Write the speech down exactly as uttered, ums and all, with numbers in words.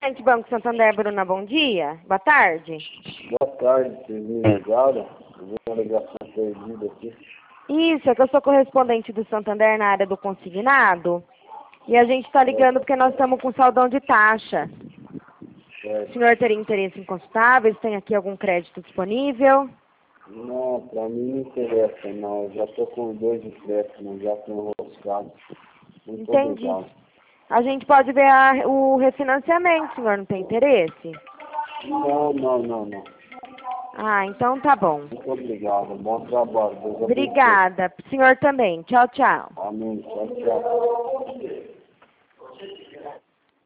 Gente, Banco Santander, Bruna, bom dia. Boa tarde. Boa tarde, vocês me ligaram? Eu vi uma ligação perdida aqui. Isso, é que eu sou correspondente do Santander na área do consignado. E a gente está ligando porque nós estamos com saldão de taxa. É, O senhor teria interesse em consultar? Ver se tem aqui algum crédito disponível? não, pra mim não interessa, não. Eu já tô com dois empréstimos, já tô enroscado. Muito Entendi. obrigado. A gente pode ver a- o refinanciamento, senhor não tem interesse? Não, não, não, não. Ah, então tá bom. Muito obrigado. Bom trabalho. Deus abençoe. Obrigada. Senhor também. Tchau, tchau. Amém. Tchau, tchau.